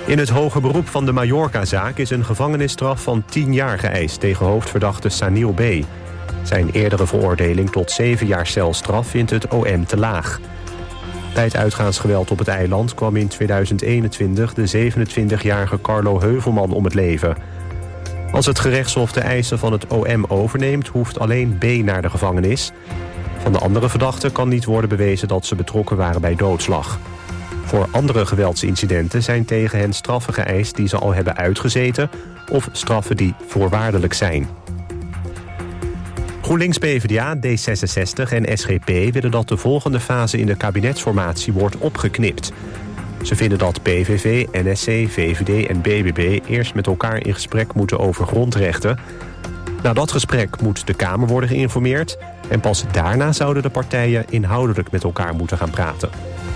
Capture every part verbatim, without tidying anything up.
In het hoger beroep van de Mallorca-zaak is een gevangenisstraf van tien jaar geëist tegen hoofdverdachte Sanil B. Zijn eerdere veroordeling tot zeven jaar celstraf vindt het O M te laag. Bij het uitgaansgeweld op het eiland kwam in tweeduizend eenentwintig de zevenentwintigjarige Carlo Heuvelman om het leven. Als het gerechtshof de eisen van het O M overneemt, hoeft alleen B naar de gevangenis. Van de andere verdachten kan niet worden bewezen dat ze betrokken waren bij doodslag. Voor andere geweldsincidenten zijn tegen hen straffen geëist die ze al hebben uitgezeten of straffen die voorwaardelijk zijn. GroenLinks, PvdA, D zesenzestig en S G P willen dat de volgende fase in de kabinetsformatie wordt opgeknipt. Ze vinden dat P V V, N S C, V V D en B B B eerst met elkaar in gesprek moeten over grondrechten. Na dat gesprek moet de Kamer worden geïnformeerd en pas daarna zouden de partijen inhoudelijk met elkaar moeten gaan praten.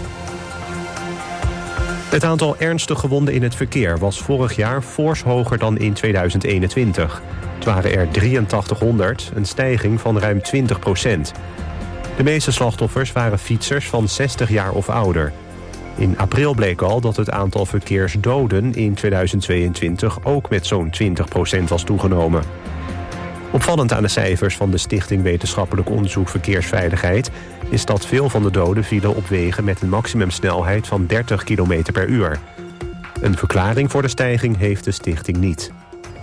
Het aantal ernstig gewonden in het verkeer was vorig jaar fors hoger dan in tweeduizend eenentwintig. Het waren er drieëntachtighonderd, een stijging van ruim twintig procent. De meeste slachtoffers waren fietsers van zestig jaar of ouder. In april bleek al dat het aantal verkeersdoden in tweeduizend tweeëntwintig ook met zo'n twintig procent was toegenomen. Opvallend aan de cijfers van de Stichting Wetenschappelijk Onderzoek Verkeersveiligheid is dat veel van de doden vielen op wegen met een maximumsnelheid van dertig kilometer per uur. Een verklaring voor de stijging heeft de stichting niet.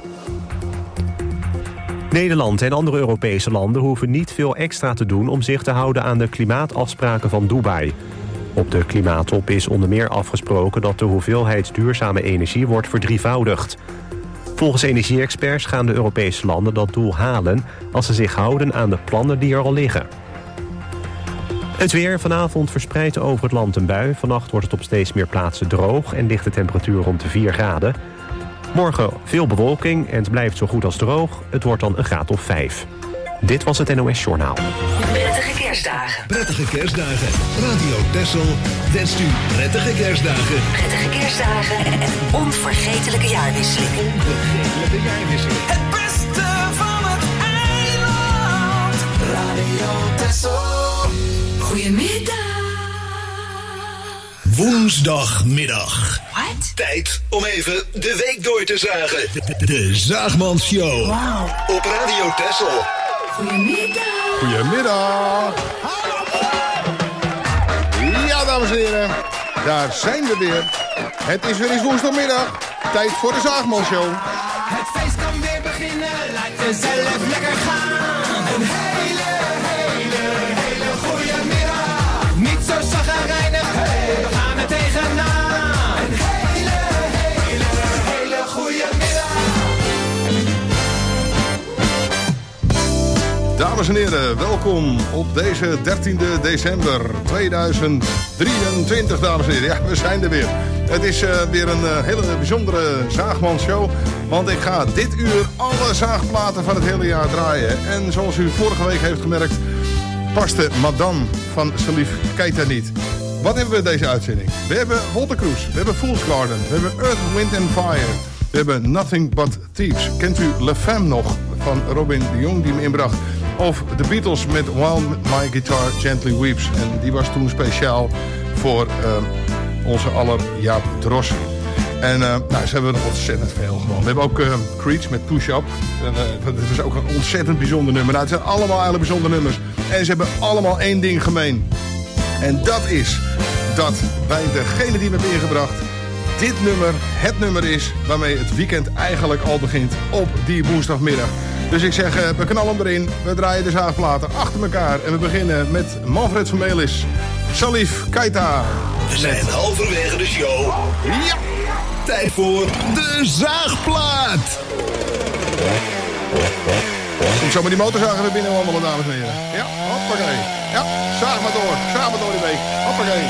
Nederland en andere Europese landen hoeven niet veel extra te doen om zich te houden aan de klimaatafspraken van Dubai. Op de klimaattop is onder meer afgesproken dat de hoeveelheid duurzame energie wordt verdrievoudigd. Volgens energie-experts gaan de Europese landen dat doel halen als ze zich houden aan de plannen die er al liggen. Het weer vanavond verspreidt over het land een bui. Vannacht wordt het op steeds meer plaatsen droog en ligt de temperatuur rond de vier graden. Morgen veel bewolking en het blijft zo goed als droog. Het wordt dan een graad of vijf. Dit was het N O S Journaal. Prettige kerstdagen. Prettige kerstdagen. Radio Texel wenst u prettige kerstdagen. Prettige kerstdagen en een onvergetelijke jaarwisseling. Onvergetelijke jaarwisseling. Het beste van het eiland. Radio Texel. Goedemiddag. Woensdagmiddag. Wat? Tijd om even de week door te zagen. De, de Zaagmans Show. Wauw. Op Radio Texel. Goedemiddag. Goedemiddag. Ja, dames en heren. Daar zijn we weer. Het is weer eens woensdagmiddag. Tijd voor de Zaagman Show. Het feest kan weer beginnen. Laat jezelf lekker gaan. Een hele, hele, hele goede middag. Niet zo chagrijnig. Hey, we gaan er tegenaan. Een hele, hele, hele goede middag. Dames en heren, welkom op deze dertiende december tweeduizend drieëntwintig, dames en heren. Ja, we zijn er weer. Het is uh, weer een uh, hele bijzondere Zaagman-show. Want ik ga dit uur alle zaagplaten van het hele jaar draaien. En zoals u vorige week heeft gemerkt, paste Madame van Salif Keita niet. Wat hebben we deze uitzending? We hebben Walter Cruz, we hebben Fool's Garden, we hebben Earth, Wind and Fire. We hebben Nothing But Thieves. Kent u La Femme nog van Robin de Jong die me inbracht? Of de Beatles met While My Guitar Gently Weeps. En die was toen speciaal voor uh, onze aller Jaap Drost. En uh, nou, ze hebben nog ontzettend veel gewoon. We hebben ook uh, Creeds met Push Up. En, uh, dat is ook een ontzettend bijzonder nummer. Nou, het zijn allemaal eigenlijk bijzondere nummers. En ze hebben allemaal één ding gemeen. En dat is dat bij degene die me hebben ingebracht dit nummer het nummer is waarmee het weekend eigenlijk al begint op die woensdagmiddag. Dus ik zeg, uh, we knallen hem erin. We draaien de zaagplaten achter elkaar. En we beginnen met Manfred van Melis, Salif Keita. We zijn halverwege de show. Ja! Tijd voor de zaagplaat. Komt zo maar die motorzagen weer binnen wandelen, dames en heren. Ja, hoppakee. Ja, zaag maar door. Zaag maar door die week. Hoppakee.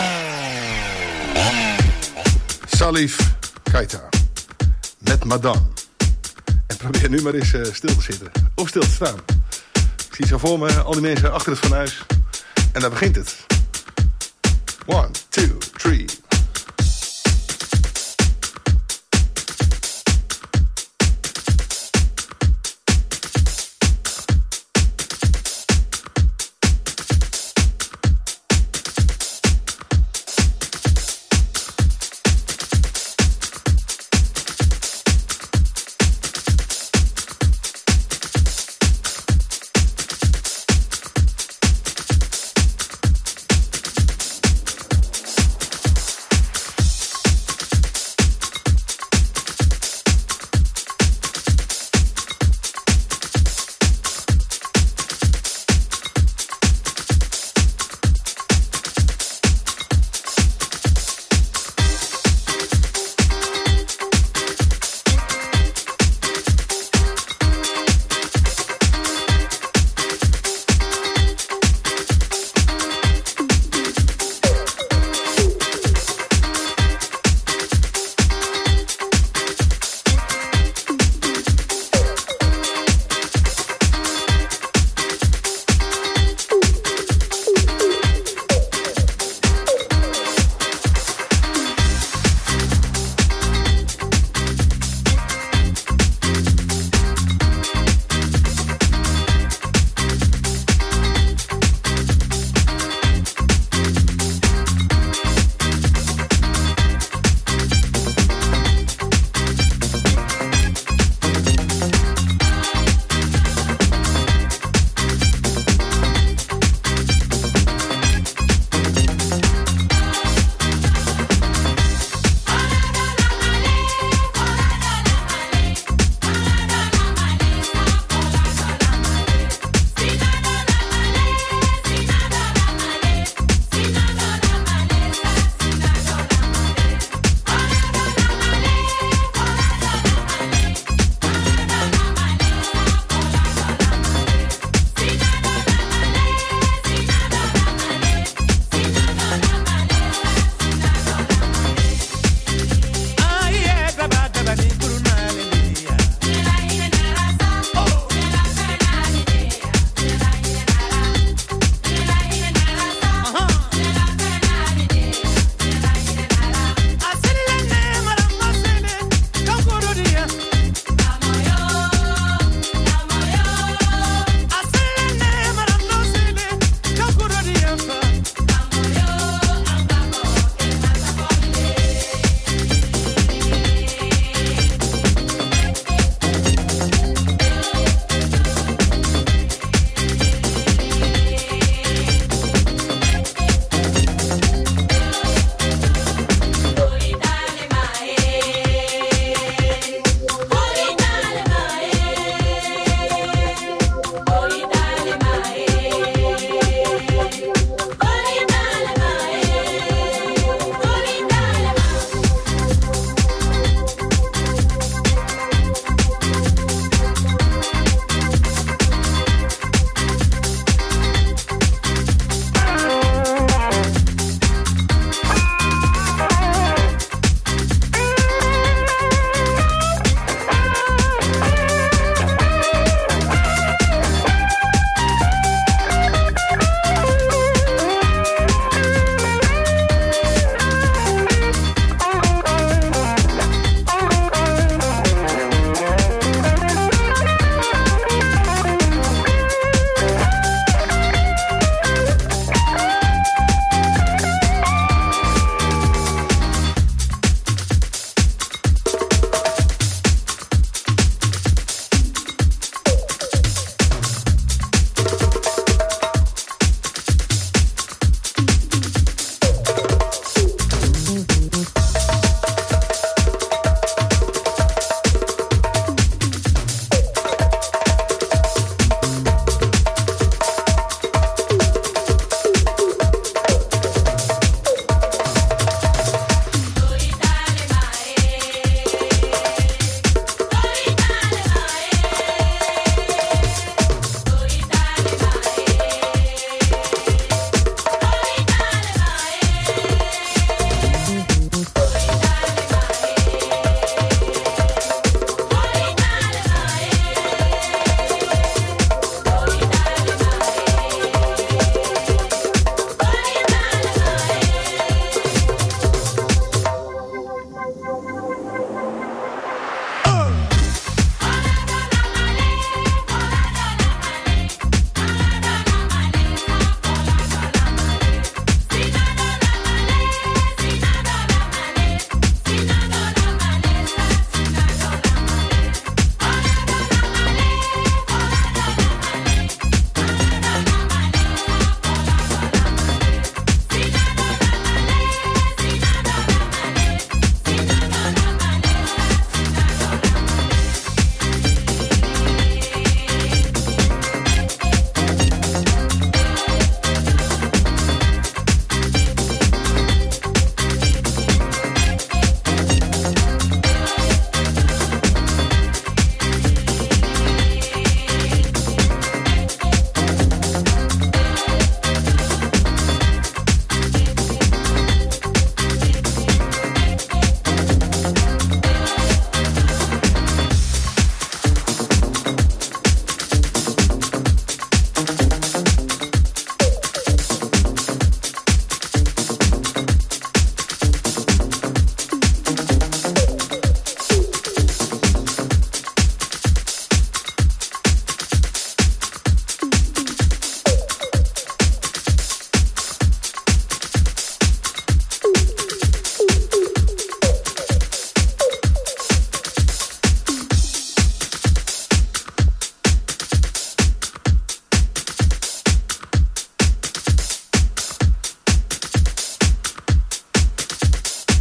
Salif Keita. Met Madame. En probeer nu maar eens uh, stil te zitten. Of stil te staan. Ik zie zo voor me al die mensen achter het fornuis. En daar begint het. One, two, three.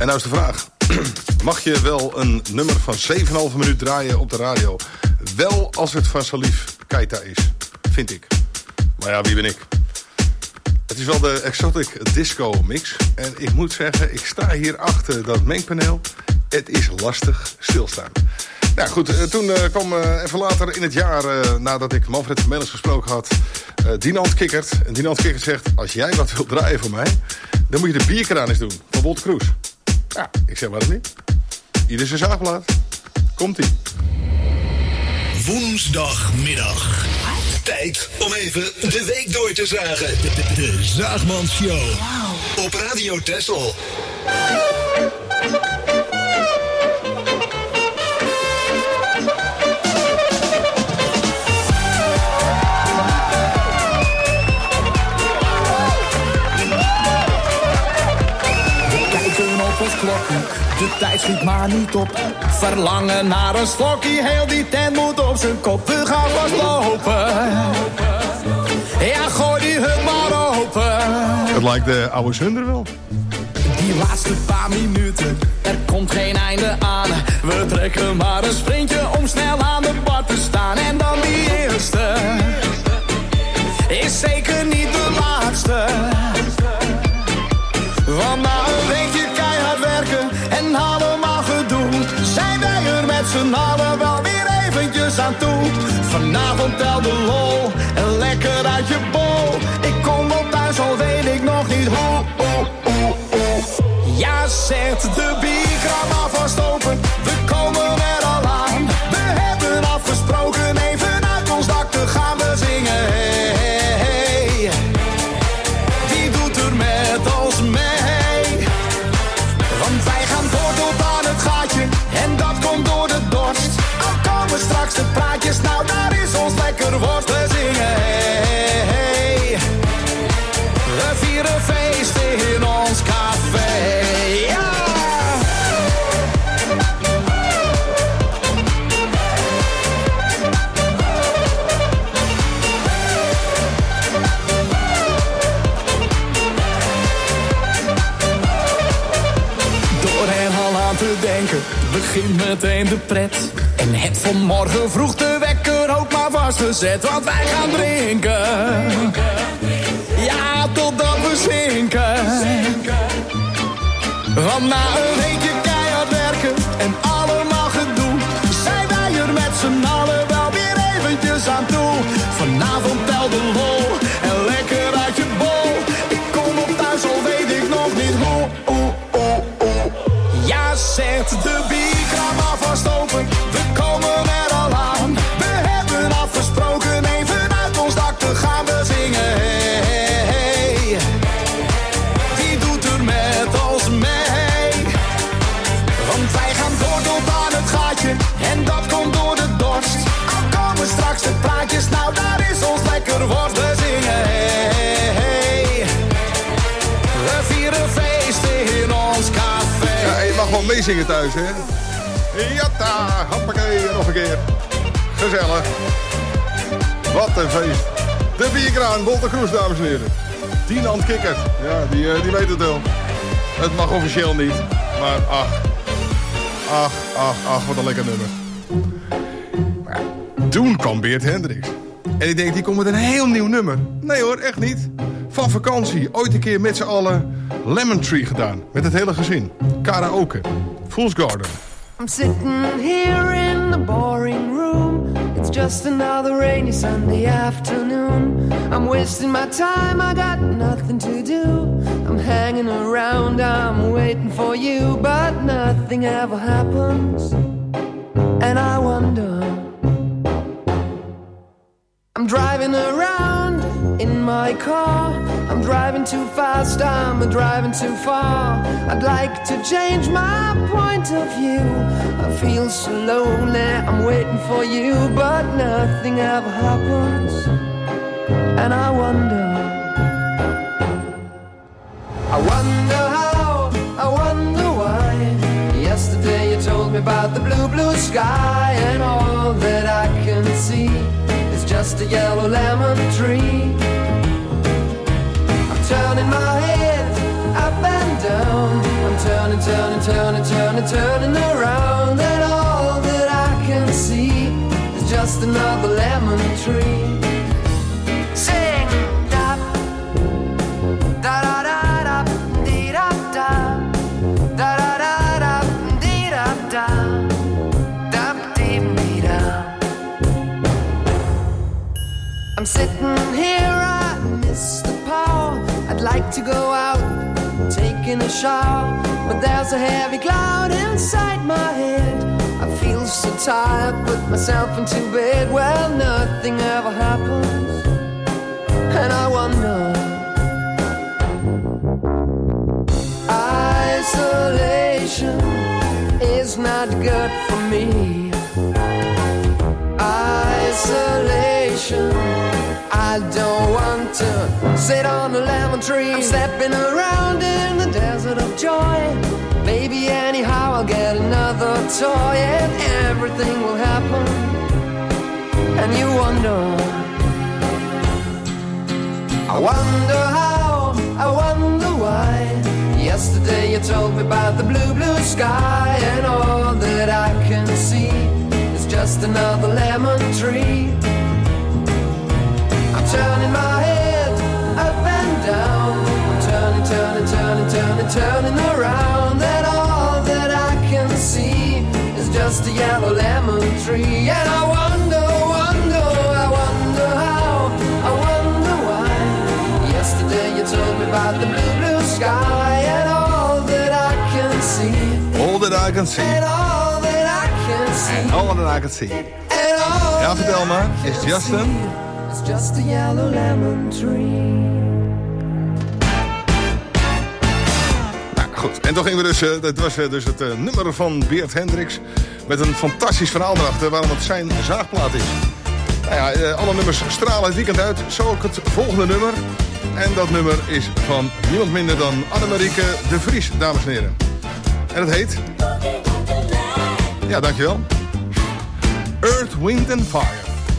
En nou is de vraag. Mag je wel een nummer van zeven komma vijf minuut draaien op de radio? Wel als het van Salif Keita is, vind ik. Maar ja, wie ben ik? Het is wel de Exotic Disco Mix. En ik moet zeggen, ik sta hier achter dat mengpaneel. Het is lastig stilstaan. Nou goed, toen uh, kwam uh, even later in het jaar, uh, nadat ik Manfred van Melis gesproken had, uh, Dinant Kikkert. En Dinant Kikkert zegt, als jij wat wilt draaien voor mij, dan moet je de bierkraan eens doen, van Wolter Kroes. Ja, ik zeg, waarom niet? Ieder zijn zaagplaat. Komt-ie. Woensdagmiddag. Tijd om even de week door te zagen. De, de, de Zaagmans Show. Wow. Op Radio Texel. De tijd schiet maar niet op. Verlangen naar een slokkie, heel die tent moet op zijn kop. We gaan vast lopen. Ja, gooi die hut maar open. Het lijkt de oude Zunder wel. Die laatste paar minuten, er komt geen einde aan. We trekken maar een sprintje om snel aan de bar te staan. En dan die eerste is zeker niet de laatste. Want na een weekje keihard werken en allemaal gedoe, zijn wij er met z'n allen wel weer eventjes aan toe. Vanavond tel de lol en lekker uit je bol. Ik kom op thuis, al weet ik nog niet hoe. Oh, oh, oh. Ja, zet de bierkraam alvast open, we komen er al aan. We hebben afgesproken even uit ons dak te gaan we zingen. Hey, hey, hey. Wie doet er met ons mee? Want wij gaan door tot aan het gaatje en dat komt door de dorst. Al komen straks de praatjes, nou daar is ons lekker worst. We zingen hey, hey. We vieren feest in ons café. Ja! Te denken, begint meteen de pret. En heb vanmorgen vroeg de wekker ook maar vastgezet. Want wij gaan drinken. Ja, totdat we zinken. Want na een weekje keihard werken en allemaal gedoe, zijn wij er met z'n allen wel weer eventjes aan toe. Vanavond tel de lol en lekker uit je bol. Ik kom op thuis, al weet ik nog niet hoe. Ja, zet de bierkraam alvast open, we komen er al aan. We hebben afgesproken even uit ons dak te gaan we zingen. Hey, hey, hey. Wie doet er met ons mee? Want wij gaan door tot aan het gaatje en dat komt door de dorst. Al komen straks de praatjes, nou daar is ons lekker worst. We zingen hey, hey, hey. We vieren feest in ons café. Ja, je mag wel meezingen thuis, hè? Jatta, hoppakee, nog een keer. Gezellig. Wat een feest. De bierkraan, Wolter Kroes, dames en heren. Dinant Kikkert, ja, die, die weet het wel. Het mag officieel niet, maar ach. Ach, ach, ach, wat een lekker nummer. Maar ja, toen kwam Beert Hendricks. En ik denk, die komt met een heel nieuw nummer. Nee hoor, echt niet. Van vakantie, ooit een keer met z'n allen Lemon Tree gedaan. Met het hele gezin. Karaoke. Fool's Garden. I'm sitting here in the boring room. It's just another rainy Sunday afternoon. I'm wasting my time, I got nothing to do. I'm hanging around, I'm waiting for you. But nothing ever happens. And I wonder. I'm driving around in my car. I'm driving too fast, I'm driving too far. I'd like to change my point of view. I feel so lonely, I'm waiting for you. But nothing ever happens. And I wonder. I wonder how, I wonder why. Yesterday you told me about the blue, blue sky. And all that I can see just a yellow lemon tree. I'm turning my head up and down. I'm turning, turning, turning, turning, turning around, and all that I can see is just another lemon tree. Sing, da, da da da da, dee da da, da da da da, dee da da, da dee dee da. I'm sitting here, I miss the power. I'd like to go out, taking a shower, but there's a heavy cloud inside my head. I feel so tired, put myself into bed. Well, nothing ever happens, and I wonder. Isolation is not good for me. Isolation, I don't want to sit on a lemon tree. I'm stepping around in the desert of joy. Maybe anyhow I'll get another toy, and everything will happen. And you wonder, I wonder how, I wonder why. Yesterday you told me about the blue, blue sky, and all that I can see is just another lemon tree. I'm turning my head up and down, I'm turning, turning, turning, turning, turning around, and all that I can see is just a yellow lemon tree. And I wonder, wonder, I wonder how, I wonder why. Yesterday you told me about the blue, blue sky, and all that I can see, All that I can see. and all that I can see, And all that I can see. and all Ja, vertel that maar. I Is can Justin? see. It's just a yellow lemon tree. Nou, goed. En toch gingen we dus, uh, dat was uh, dus het uh, nummer van Beert Hendricks. Met een fantastisch verhaal erachter waarom het zijn zaagplaat is. Nou ja, uh, alle nummers stralen het weekend uit. Zo ook het volgende nummer. En dat nummer is van niemand minder dan Annemarieke de Vries, dames en heren. En het heet... Ja, dankjewel. Earth, Wind and Fire.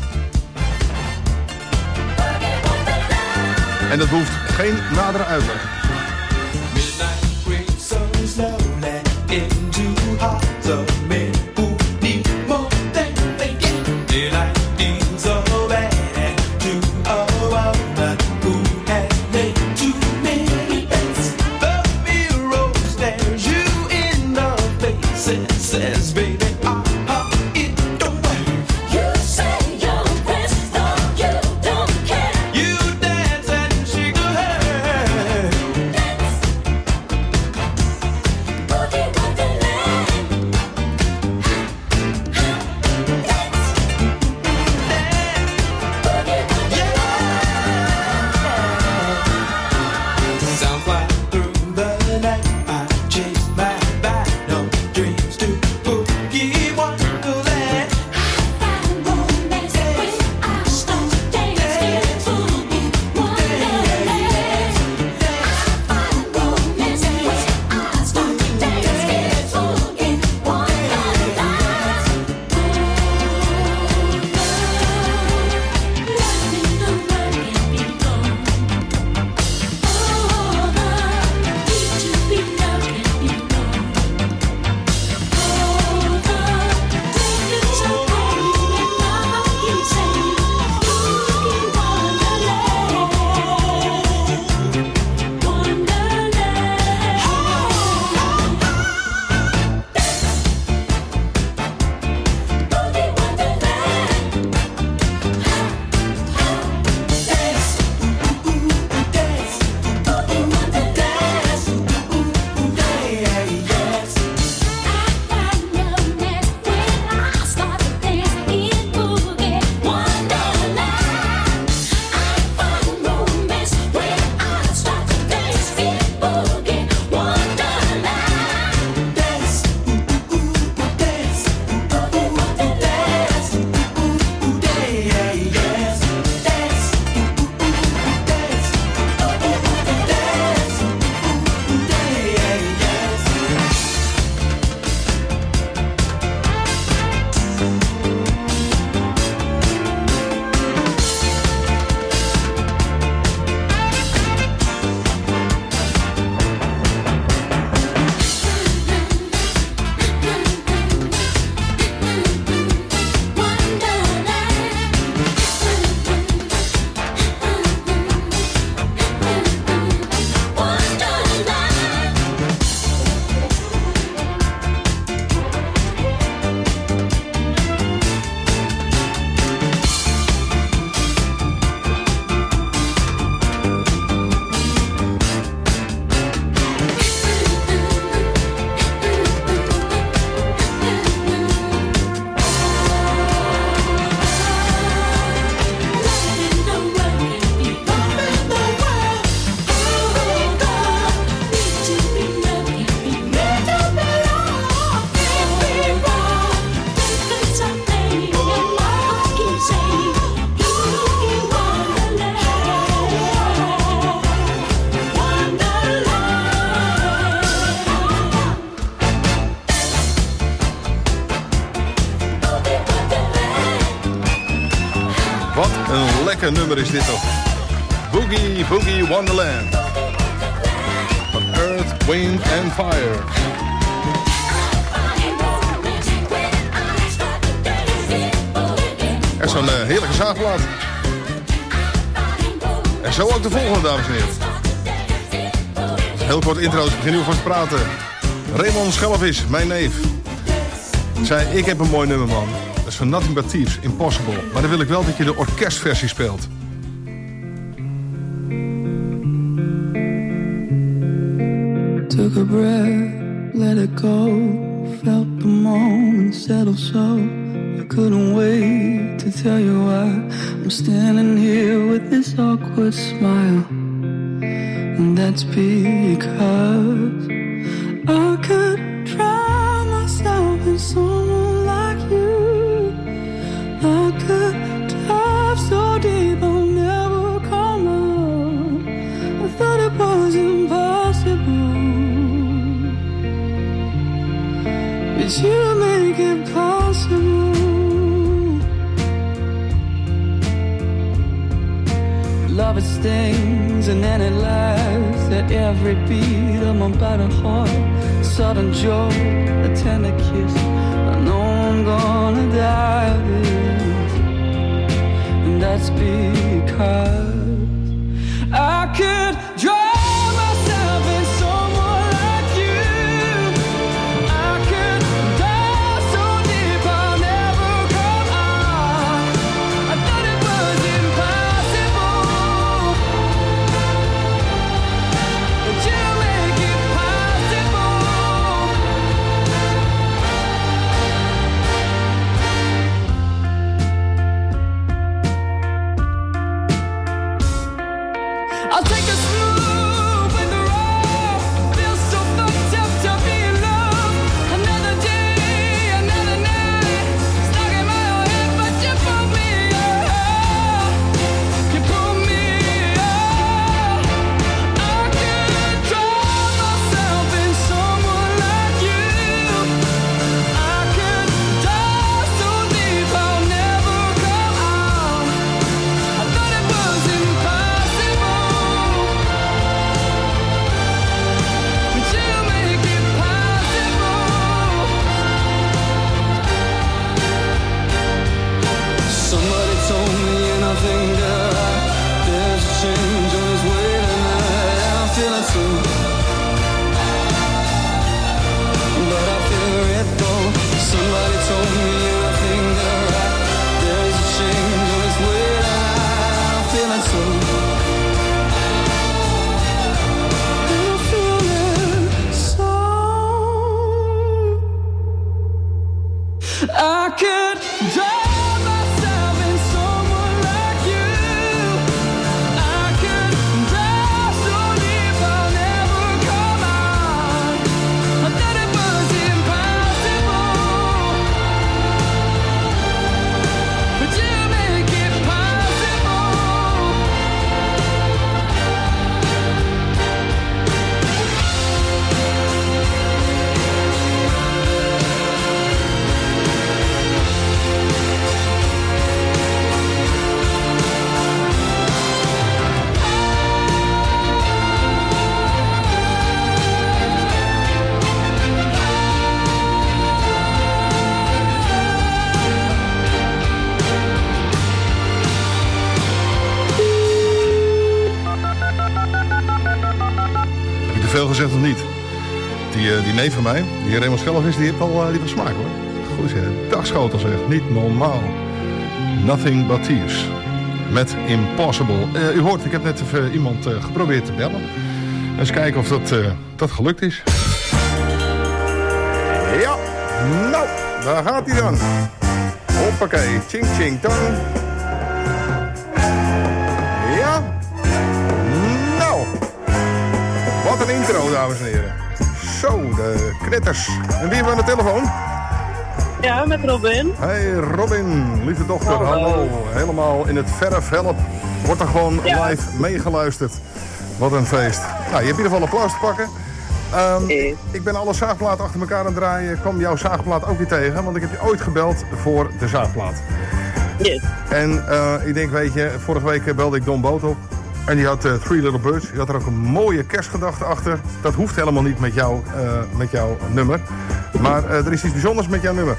En dat behoeft geen nadere uitleg. Midnight creeps so slowly into hearts of men who need more than they get. Daylight seems so bad to a woman who has made too many bets. The mirror stares you in the face and says, baby, ah, ah, it don't work. You say your prayers, though you don't care. You dance and shake your head. Dance, boogie wonderland. Dance, boogie wonderland. Sound fly through the night. I chase my battle dreams to boogie een lekker nummer is dit toch. Boogie Boogie Wonderland. Van Earth, Wind and Fire. En zo'n uh, heerlijke zaagplaat. En zo ook de volgende, dames en heren. Heel kort intro, ik begin nu vast te praten. Raymond Schelvis, mijn neef. Zei, ik heb een mooi nummer, man. Dat is van Nothing But Thieves, Impossible. Maar dan wil ik wel dat je de orkestversie speelt. Took a breath, let it go. Felt the moment settle so. I couldn't wait to tell you why I'm standing here with this awkward smile. And that's because I could drown myself in someone like you. I could dive so deep I'll never come out. I thought it was impossible, but you make it possible. Love it stings and then it laughs at every beat of my battered heart. Sudden joy, a tender kiss. I know I'm gonna die of this, and that's because I could drown myself in someone like you. I could dive so deep I'll never come out. I thought it was impossible, but you make it possible. I'll take a smooth with the raw. Feel so fucked up to be in love. Another day, another night. Stuck in my own head, but you pulled me up. You pulled me up. I could drown myself in someone like you. I could dive so deep I'll never come out. I thought it was impossible, but you make it possible. Somebody told me and I think that I, there's a change on its way tonight. And I feel it too, but I feel it though. Somebody told me and I think that I, there's a change on its way tonight. I feel it too. I feel it so. I could drown myself in someone like you. I could dive so deep I'll never come out. I thought it was impossible, but you make it possible. Heb ik te veel gezegd of niet? Die, uh, die neef van mij, die Raymond Schelvis, die heeft wel uh, die van smaak hoor. Goed zeg, dagschotel zeg, niet normaal. Nothing But Thieves. Met Impossible. Uh, u hoort, ik heb net even iemand uh, geprobeerd te bellen. Eens kijken of dat, uh, dat gelukt is. Ja, nou, daar gaat hij dan. Hoppakee, ching ching tong. Ja. Nou. Wat een intro, dames en heren. Zo, de knitters. En wie hebben we aan de telefoon? Ja, met Robin. Hey Robin, lieve dochter, hallo. hallo. Helemaal in het verfhelp. Wordt er gewoon ja. live meegeluisterd. Wat een feest. Nou, je hebt in ieder geval een applaus te pakken. Um, ik, ik ben alle zaagplaten achter elkaar aan het draaien. Ik kwam jouw zaagplaat ook weer tegen, want ik heb je ooit gebeld voor de zaagplaat. Yes. En uh, ik denk, weet je, vorige week belde ik Don Boot op. En die had uh, Three Little Birds. Die had er ook een mooie kerstgedachte achter. Dat hoeft helemaal niet met, jou, uh, met jouw nummer. Maar uh, er is iets bijzonders met jouw nummer.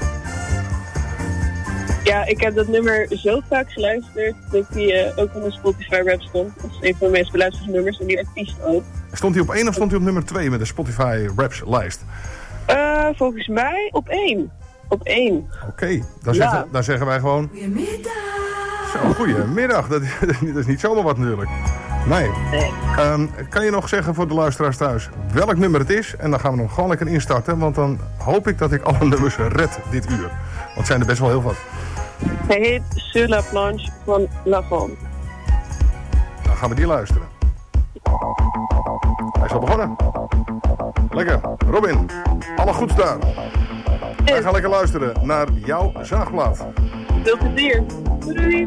Ja, ik heb dat nummer zo vaak geluisterd dat hij uh, ook op de Spotify rap stond. Dat is een van de meest beluisterde nummers en die artiest ook. Stond hij op één of stond hij op nummer twee met de Spotify raps lijst? Uh, volgens mij op één. Op één. Oké, okay, dan, ja. zeggen, dan zeggen wij gewoon... Goedemiddag. Zo, goedemiddag. Dat, dat is niet zomaar wat natuurlijk. Nee. nee. Um, kan je nog zeggen voor de luisteraars thuis welk nummer het is? En dan gaan we hem gewoon lekker instarten. Want dan hoop ik dat ik alle nummers red dit uur. Want het zijn er best wel heel wat. Hij heet Sur la planche van Lafon. Dan gaan we die luisteren. Hij is al begonnen. Lekker. Robin, alle goeds daar. Wij gaan lekker luisteren naar jouw zaagplaat. Veel plezier. Doei.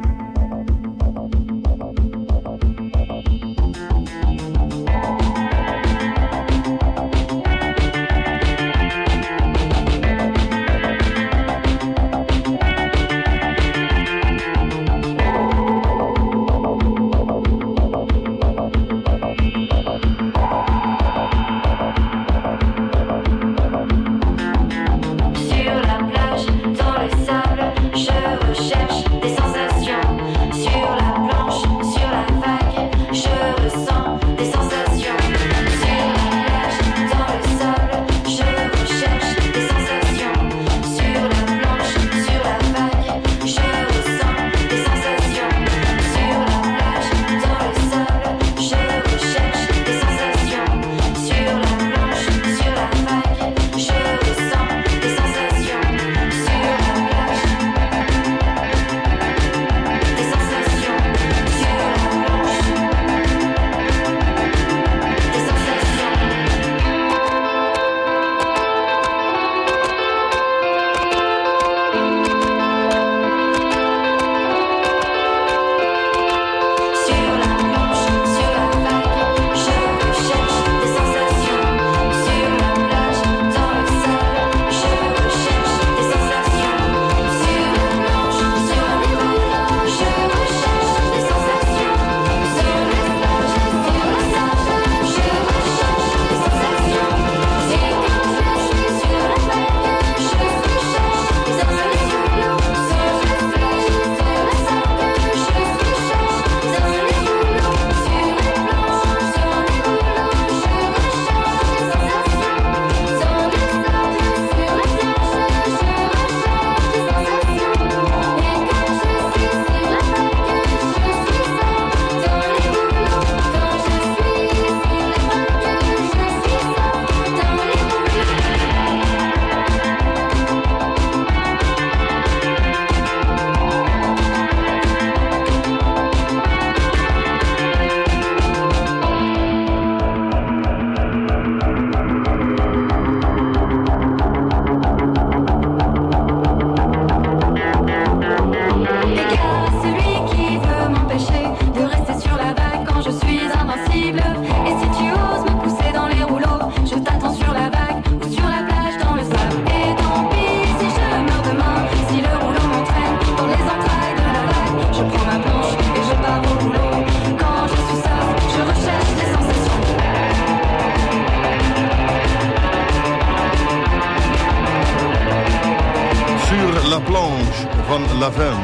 van La Femme.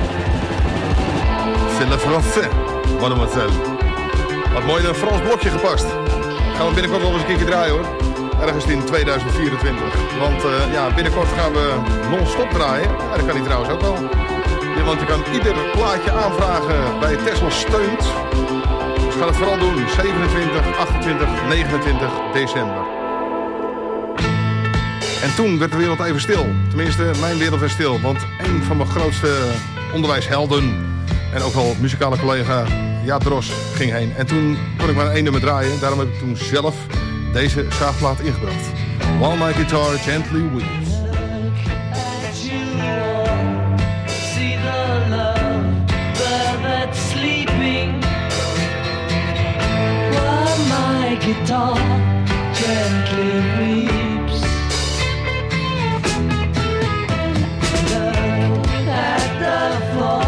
C'est le français, mademoiselle. Wat mooi in een Frans blokje gepast. Gaan we binnenkort wel eens een keertje draaien hoor. Ergens in tweeduizend vierentwintig. Want uh, ja, binnenkort gaan we non-stop draaien. Ja, dat kan hij trouwens ook wel. Ja, want je kan ieder plaatje aanvragen bij Tesla Steunt. Dus ga het vooral doen. zevenentwintig, achtentwintig, negenentwintig december. En toen werd de wereld even stil. Tenminste, mijn wereld werd stil. Want een van mijn grootste onderwijshelden en ook wel muzikale collega Jaap Dros ging heen. En toen kon ik maar één nummer draaien. Daarom heb ik toen zelf deze zaagplaat ingebracht. While My Guitar Gently Weeps. Guitar gently weeps. Look at the fall.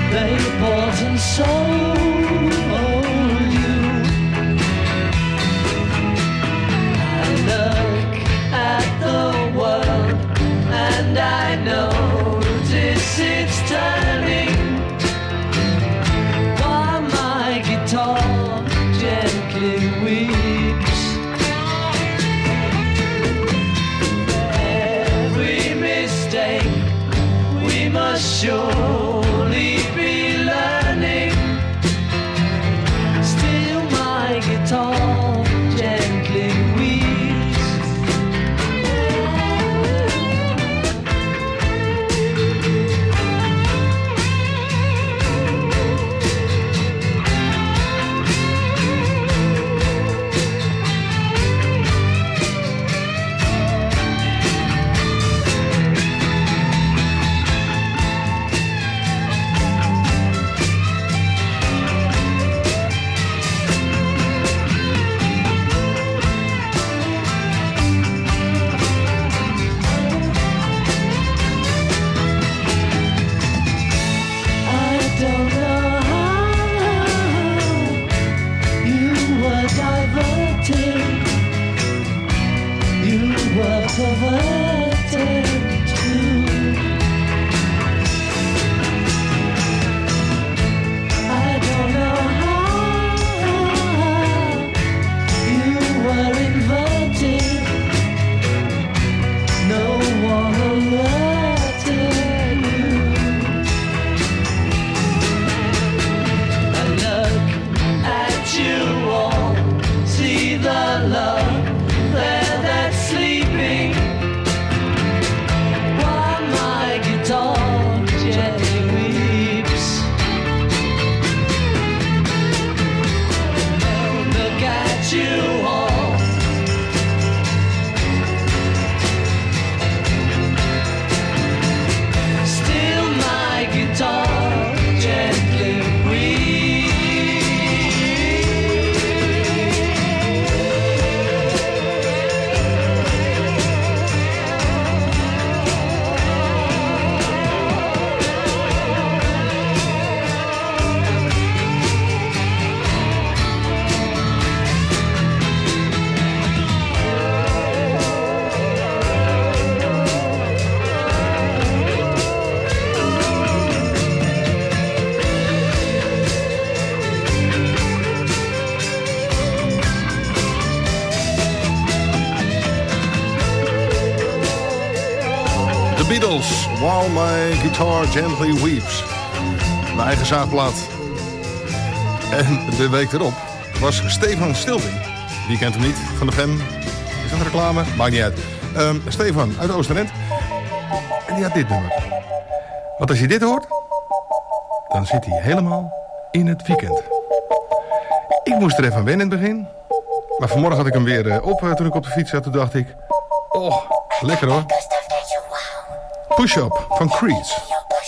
they bought and sold you. I look at the world and I notice it's turning, while my guitar gently weeps. Every mistake we must surely be learning. Still my guitar gently weeps. Beatles, While My Guitar Gently Weeps. Mijn eigen zaagplaat. En de week erop was Stefan Stilting. Wie kent hem niet? Van de Fem. Is dat reclame? Maakt niet uit. Um, Stefan uit Oosterend. En die had dit nummer. Want als je dit hoort, dan zit hij helemaal in het weekend. Ik moest er even aan wennen in het begin. Maar vanmorgen had ik hem weer op toen ik op de fiets zat. Toen dacht ik, oh, lekker hoor. Push Up van Creed.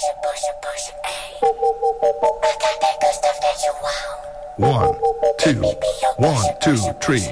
One, two, one, two, three.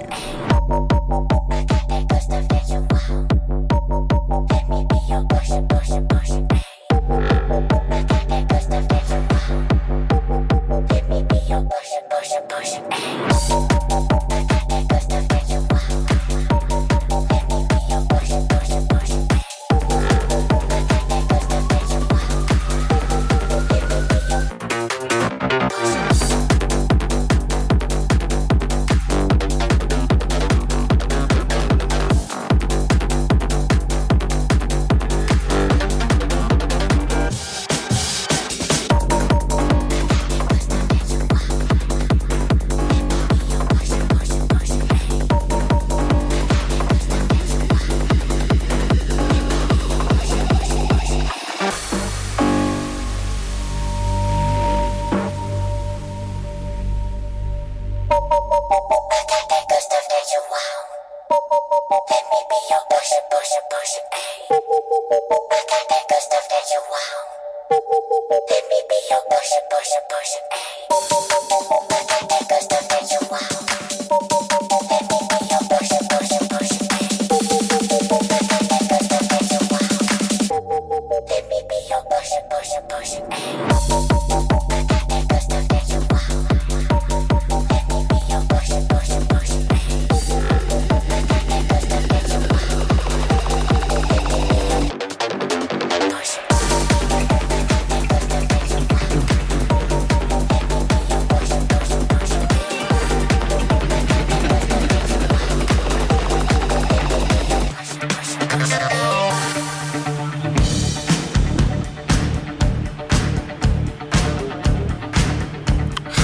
Push it, push it, push it, push it.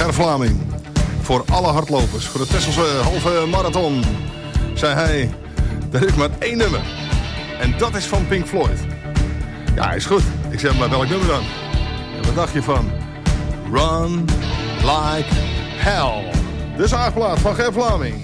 Ger Vlaming. Voor alle hardlopers, voor de Tesselse halve marathon, zei hij, er is maar één nummer. En dat is van Pink Floyd. Ja, is goed. Ik zeg maar welk nummer dan? En wat dacht je van Run Like Hell? De zaagplaat van Ger Vlaming.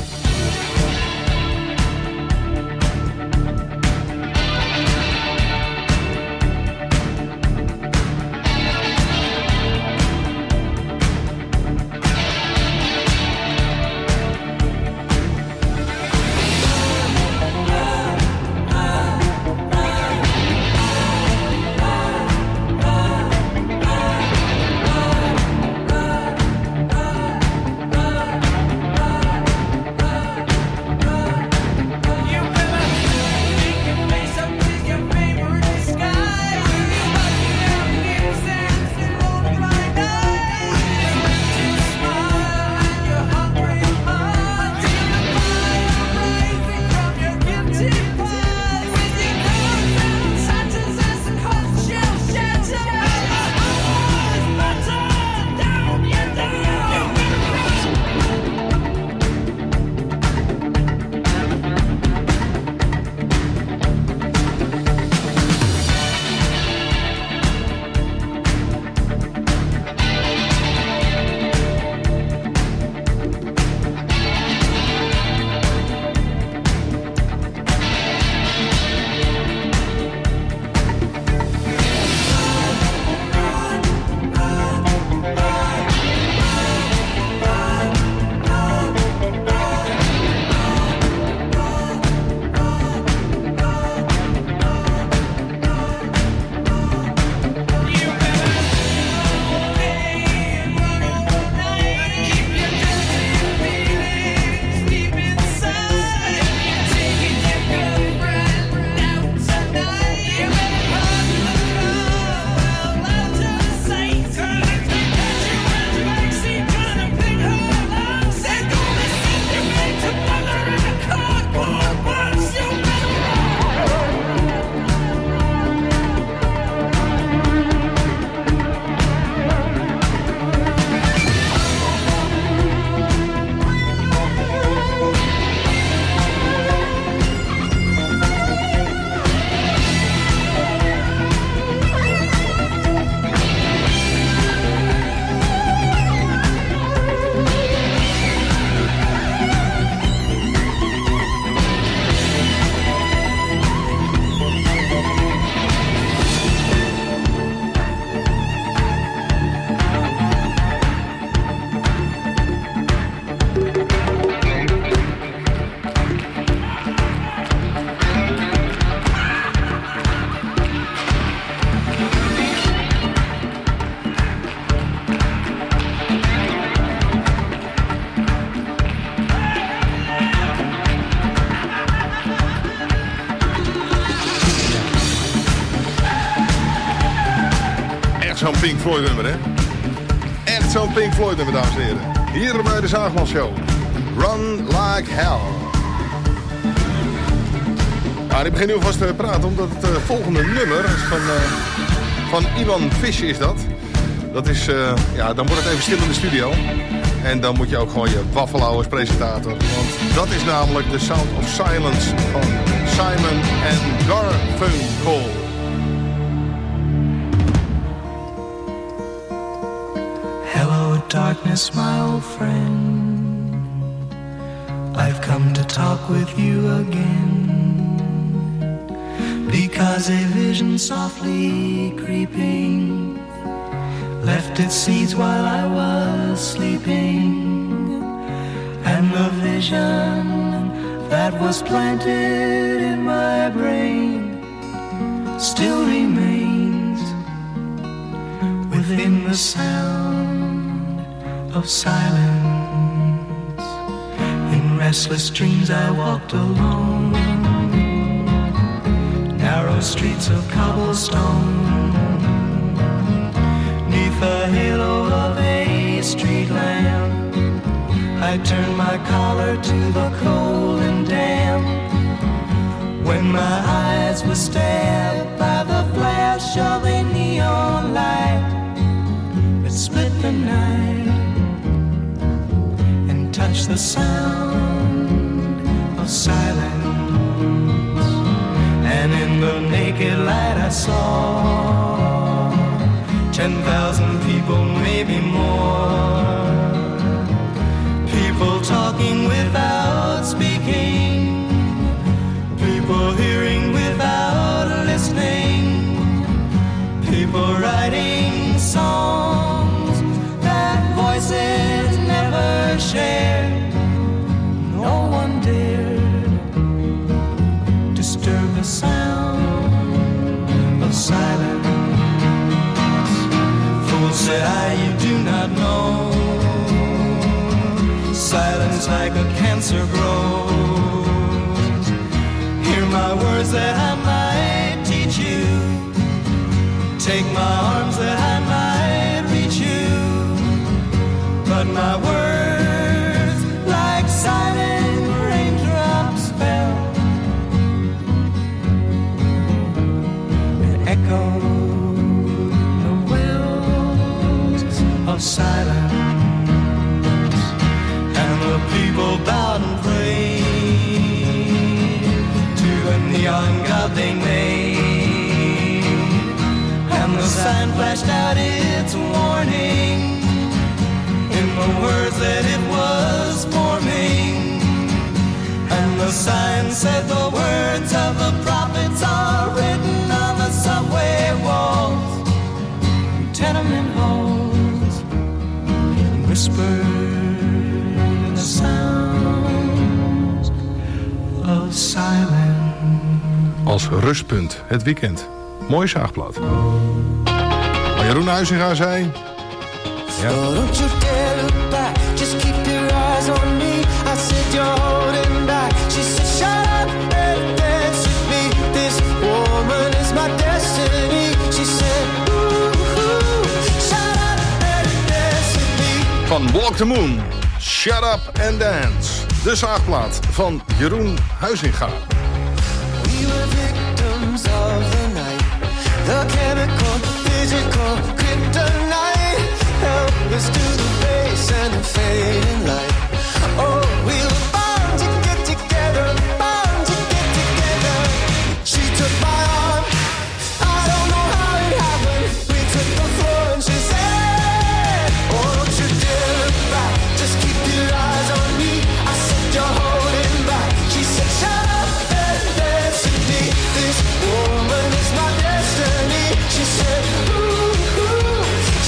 Zo'n Pink Floyd nummer, hè? Echt zo'n Pink Floyd nummer, dames en heren. Hier bij de Zaagman Show. Run Like Hell. Nou, ik begin nu alvast te praten, omdat het uh, volgende nummer is van, uh, van Ivan Fish is dat. Dat is, uh, ja, dan wordt het even stil in de studio. En dan moet je ook gewoon je waffel houden als presentator. Want dat is namelijk The Sound of Silence van Simon and Garfunkel. Hello, darkness, my old friend. I've come to talk with you again. Because a vision softly creeping left its seeds while I was sleeping. And the vision that was planted in my brain still remains within the sound of silence. In restless dreams I walked alone, narrow streets of cobblestone, neath the halo of a street lamp. I turned my collar to the cold and damp, when my eyes were stabbed by the flash of a neon light that split the night touch the sound of silence. And in the naked light I saw ten thousand people, maybe more. People talking without speaking, people hearing without listening, people writing songs that voices never shared. No one dared disturb the sound of silence. Fool, said I, you do not know. Silence like a cancer grows. Hear my words that I might teach you. Take my arms that I might reach you. But my words like silent raindrops fell and echoed the wells of silence. The people bowed and prayed to the neon god they made, and the sign flashed out its warning in the words that it was forming. And the sign said the words of the prophets are written on the subway walls, tenement halls, and whispered sounds of silence. Als rustpunt het weekend. Mooi zaagblad. Maar Jeroen Huizinga zei... Ja. So don't you dare look back, just keep your eyes on me. I said you're holding back. She said shut up and dance with me. This woman is my destiny. She said ooh, ooh, shut up and dance with me. Van Walk the Moon. Shut Up and Dance. De zaagplaat van Jeroen Huizinga. We were victims of the night. The chemical, physical, kryptonite. Help us to the base and the fading light. Oh, we were bound to get together, bound to get together. She took my arm. I don't know how it happened. We took the floor and she said, oh, don't you dare look back. Just keep your eyes on me. I said you're holding back. She said shut up and dance with me. This woman is my destiny. She said ooh, ooh,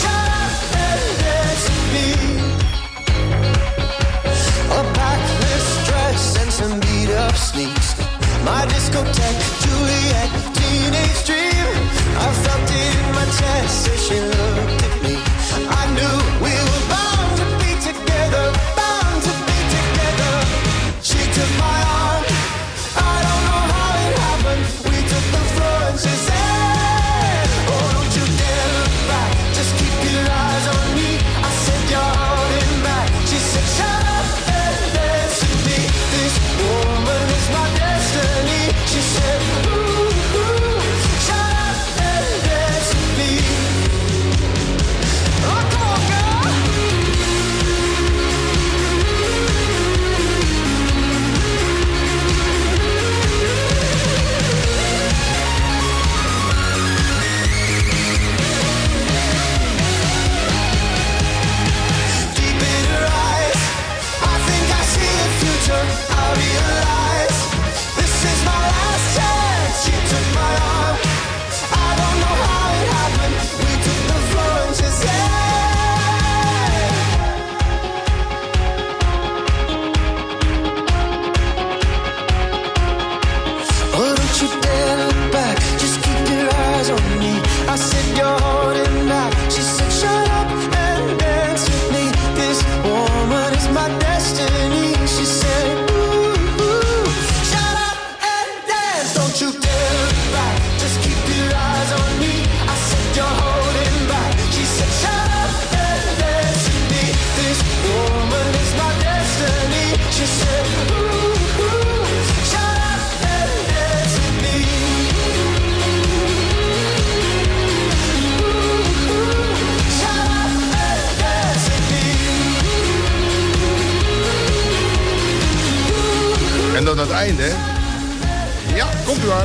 dat aan het einde, hè? Ja, komt u maar.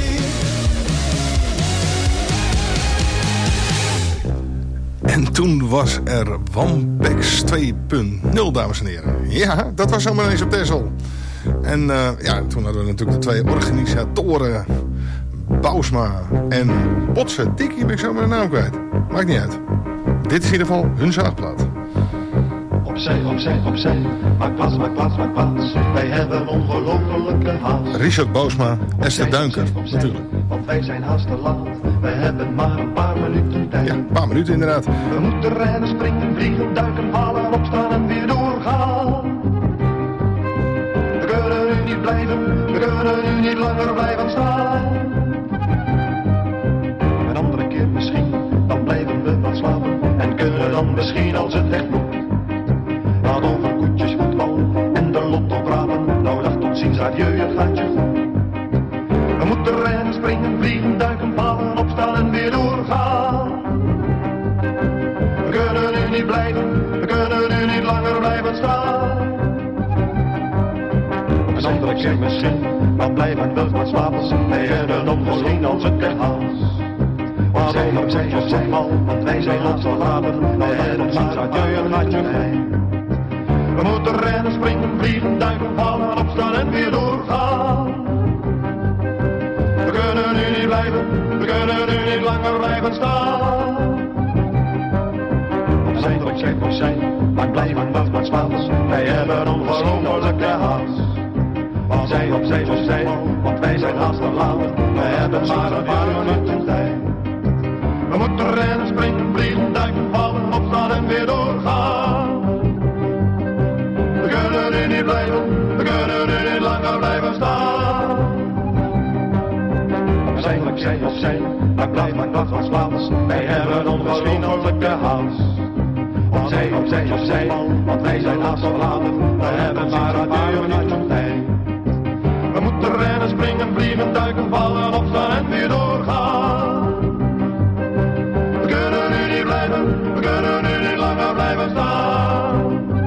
En toen was er Wampex twee punt nul, dames en heren. Ja, dat was zomaar eens op Texel. En uh, ja, toen hadden we natuurlijk de twee organisatoren... Bousma en Botsen. Dikkie ben ik zo mijn naam kwijt. Maakt niet uit. Dit is in ieder geval hun zaagplaat. Opzij, opzij, opzij. Maak plaats, maak plaats, maak plaats. Wij hebben ongelofelijke haast. Richard Bousma, Esther Duinker, natuurlijk. Want wij zijn haast te laat. Wij hebben maar een paar minuten tijd. Ja, een paar minuten inderdaad. We moeten rennen, springen, vliegen, duiken, vallen, opstaan en weer doorgaan. We kunnen nu niet blijven, we kunnen nu niet langer blijven staan. Een andere keer misschien, dan blijven we wat slapen. En kunnen dan misschien als het echt moet. Laat over koetjes, voetbal en de lotto praten. Nou dag tot ziens, adieu, het gaat je goed. We moeten rennen, springen, vliegen, duiken, vallen, opstaan en weer doorgaan. We kunnen nu niet blijven, we kunnen nu niet langer blijven staan. Een andere keer misschien, dan blijven we wat slapen. Wij hebben dan misschien als het echt haast. Waarom ook zij of zij mal, want wij zijn haast te laten. Nou dag tot ziens, adieu, het gaat je goed. We moeten rennen, springen, vliegen, duiken, vallen, opstaan en weer doorgaan. We kunnen nu niet blijven, we kunnen nu niet langer blijven staan. Opzij, opzij, opzij, maar blijven we wat spatels. Wij hebben ongelofelijke haast. Opzij, opzij, opzij, want wij zijn haast te laten. Wij hebben maar een paar minuten tijd. We moeten rennen, springen, vliegen, duiken, vallen, opstaan en weer doorgaan. We kunnen nu niet blijven, we kunnen nu niet langer blijven staan. Opzij, opzij, opzij, maar blijf maar wat van slapers. Wij hebben ongelofelijke haast. Opzij, opzij, opzij, want wij zijn haast verlaten. We hebben maar een paar minuten tijd. We moeten rennen, springen, vliegen, duiken, vallen, opstaan en weer doorgaan. We kunnen nu niet blijven, we kunnen nu niet langer blijven staan.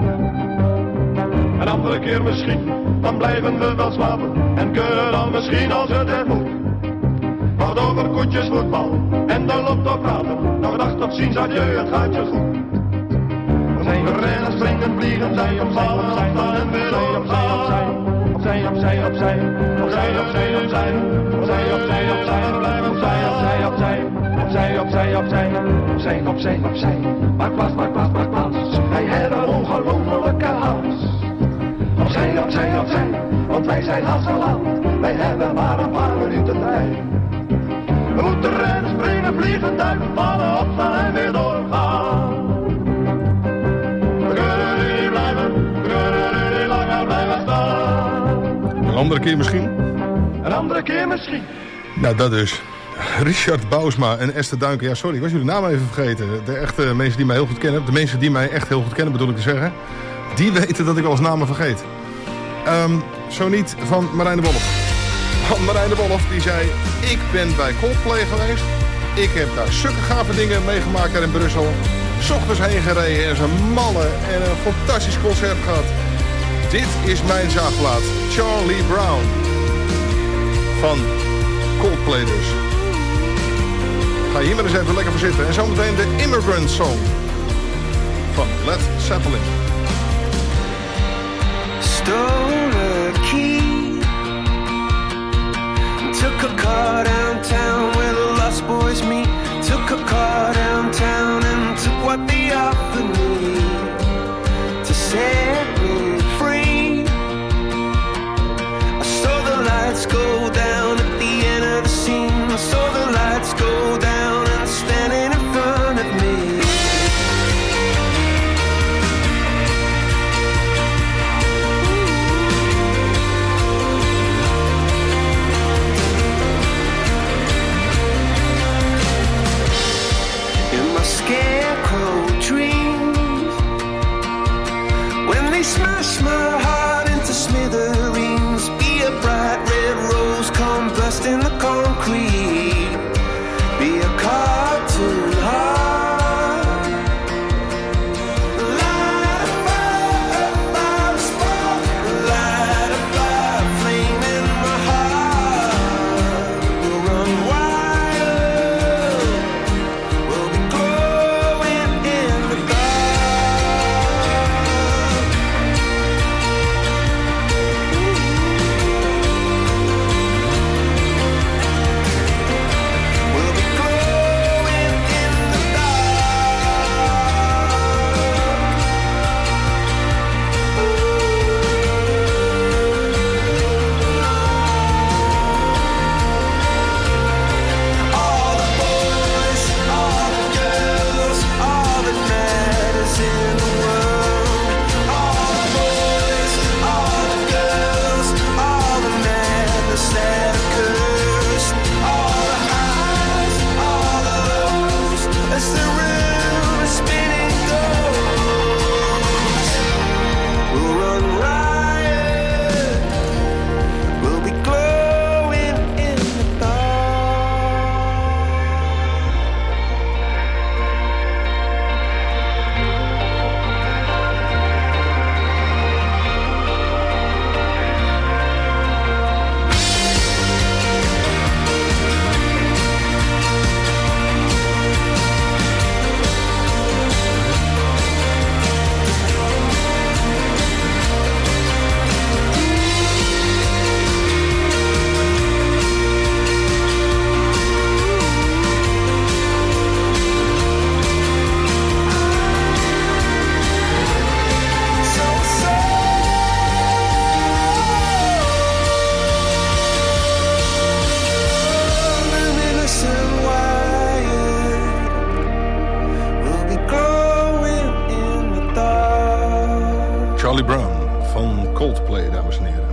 Een andere keer misschien, dan blijven we wel slapen. En kunnen dan misschien als het er moet. Wat over koetjes, voetbal en de lotto praten. Nou dag tot ziens, adieu, het gaat je goed. We rennen, springen, vliegen, duiken, vallen, opstaan en weer doorgaan. Opzij, opzij, opzij, opzij, opzij, opzij, opzij, opzij, opzij, blijven opzij, opzij, opzij, opzij, opzij, opzij, opzij, opzij, opzij, maak plaats, maak plaats, maak plaats. Wij hebben ongelofelijke haast. Opzij, opzij, opzij, want wij zijn haast te laat. Wij hebben maar een paar minuten tijd. We moeten rennen, springen, vliegen, duiken, vallen, opstaan en weer doorgaan. We kunnen nu niet blijven, we kunnen nu niet langer blijven staan. Een andere keer misschien? Een andere keer misschien. Nou, dat dus. Richard Bousma en Esther Duinker. Ja, sorry, ik was jullie naam even vergeten. De echte mensen die mij heel goed kennen, de mensen die mij echt heel goed kennen bedoel ik te zeggen, die weten dat ik wel eens namen vergeet. Um, zo niet van Marijn de Wolf. Van Marijn de Wolf, die zei, ik ben bij Coldplay geweest. Ik heb daar zulke gave dingen meegemaakt daar in Brussel. 's Ochtends heen gereden en zijn mannen en een fantastisch concert gehad. Dit is mijn zaagplaat. Charlie Brown. Van Coldplay dus. Ga hier maar eens even lekker voor zitten. En zometeen de Immigrant Song. Van Led Zeppelin. Stole a key. Took a car downtown where the lost boys meet. Took a car downtown and took what they offered me to set me free. I saw the lights go down at the end of the scene. I saw the lights go down and standing in front of me. Ooh. Charlie Brown van Coldplay, dames en heren.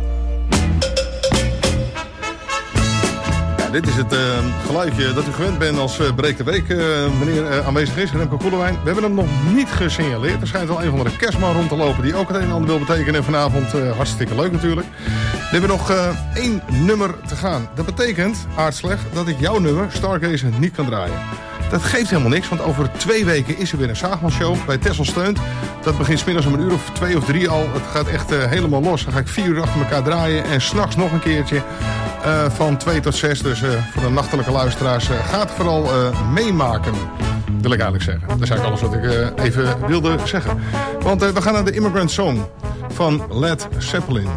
Ja, dit is het uh, geluidje dat u gewend bent als uh, Breek de Week, uh, meneer uh, aanwezig is, Remco Koelewijn. We hebben hem nog niet gesignaleerd. Er schijnt wel een van de kerstman rond te lopen die ook het een en ander wil betekenen. En vanavond uh, hartstikke leuk natuurlijk. We hebben nog uh, één nummer te gaan. Dat betekent, aardslecht, dat ik jouw nummer, Stargazer, niet kan draaien. Dat geeft helemaal niks, want over twee weken is er weer een Zaagmanshow bij Texel Steunt. Dat begint 's middags om een uur of twee of drie al. Het gaat echt uh, helemaal los. Dan ga ik vier uur achter elkaar draaien en 's nachts nog een keertje uh, van twee tot zes. Dus uh, voor de nachtelijke luisteraars, uh, gaat vooral uh, meemaken. Wil ik eigenlijk zeggen. Dat is eigenlijk alles wat ik uh, even wilde zeggen. Want uh, we gaan naar de Immigrant Song van Led Zeppelin.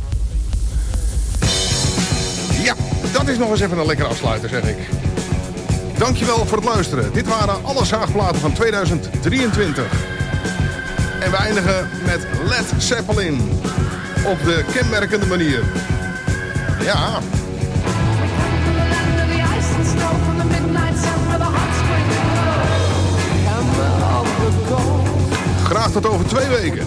Ja, dat is nog eens even een lekkere afsluiter, zeg ik. Dankjewel voor het luisteren. Dit waren alle zaagplaten van tweeduizend drieëntwintig. En we eindigen met Led Zeppelin. Op de kenmerkende manier. Ja. Graag tot over twee weken.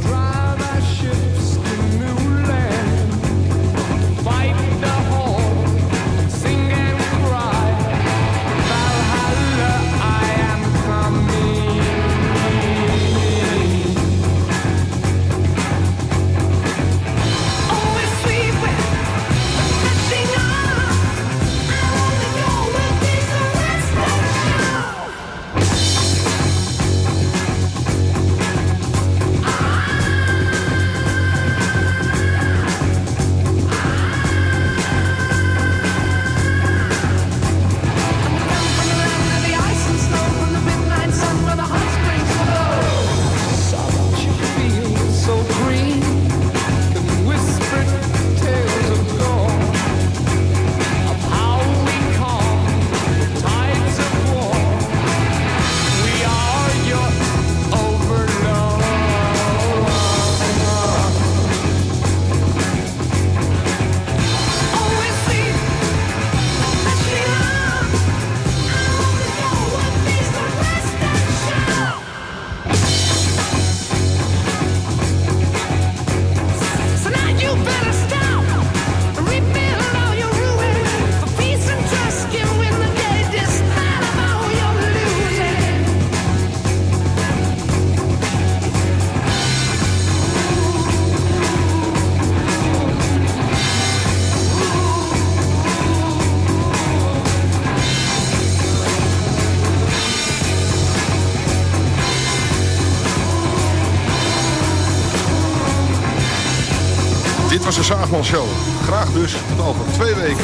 Dit was de Zaagmanshow. Graag dus tot over twee weken.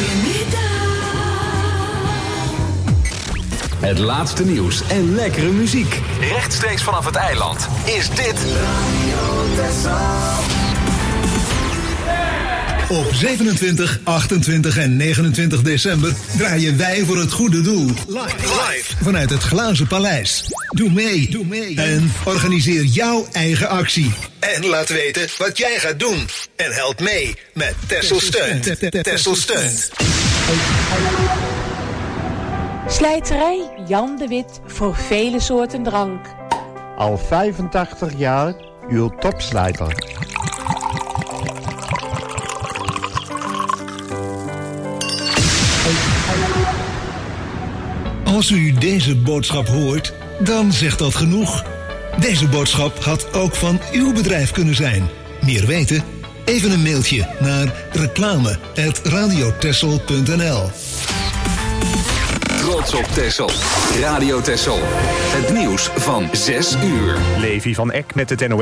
Het laatste nieuws en lekkere muziek. Rechtstreeks vanaf het eiland is dit... Op zevenentwintig, achtentwintig en negenentwintig december draaien wij voor het goede doel. Live, live vanuit het Glazen Paleis. Doe mee, doe mee en organiseer jouw eigen actie. En laat weten wat jij gaat doen. En help mee met Texel Steunt. Texel Steunt. Slijterij Jan de Wit voor vele soorten drank. Al vijfentachtig jaar uw topslijter. Als u deze boodschap hoort, dan zegt dat genoeg. Deze boodschap had ook van uw bedrijf kunnen zijn. Meer weten? Even een mailtje naar reclame apenstaartje radiotexel punt n l. Trots op Texel. Radio Texel. Het nieuws van zes uur. Levi van Eck met het N O S.